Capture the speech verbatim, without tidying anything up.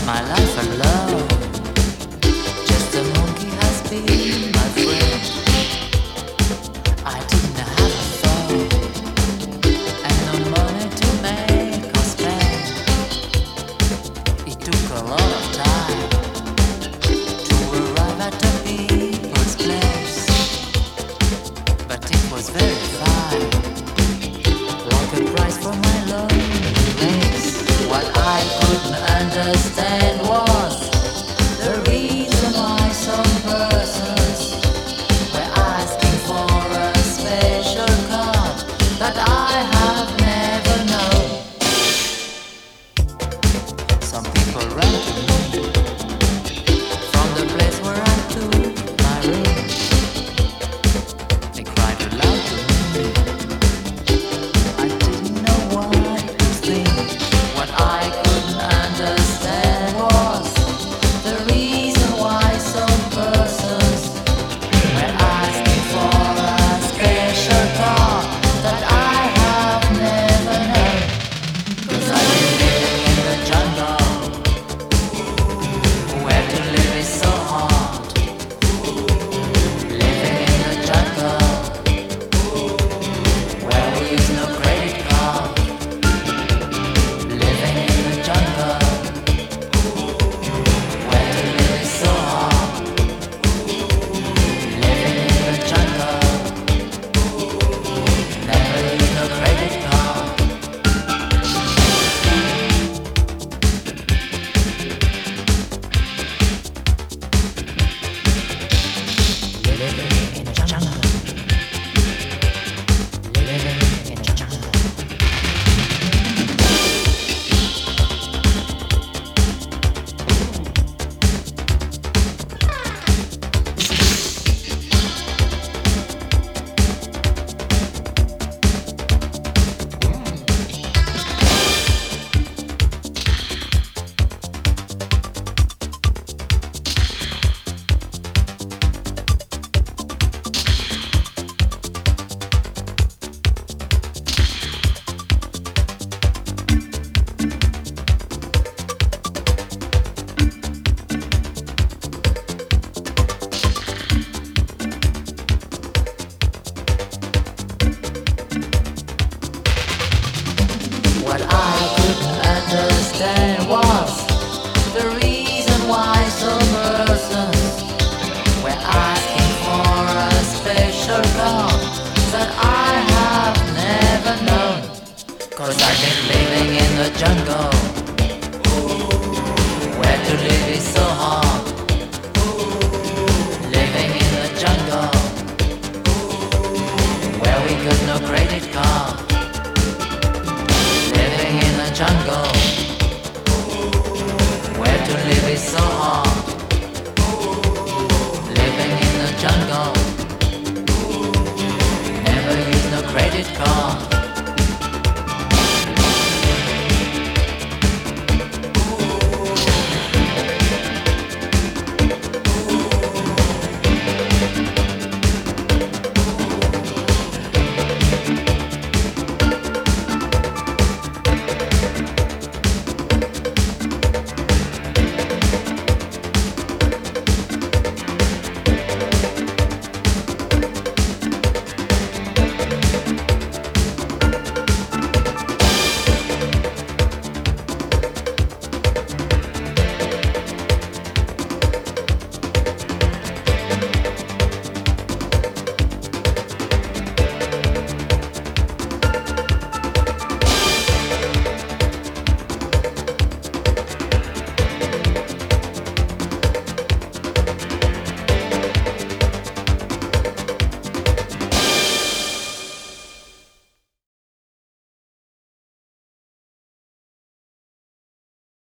my life alone. Just a monkey has been my friend. I didn't have a phone and no money to make or spend. It took a lot of time to arrive at the people's place, but it was very fine, like a price for my lonely place. What I couldn't understand was the reason why some persons were asking for a special card that I have never known. Some people run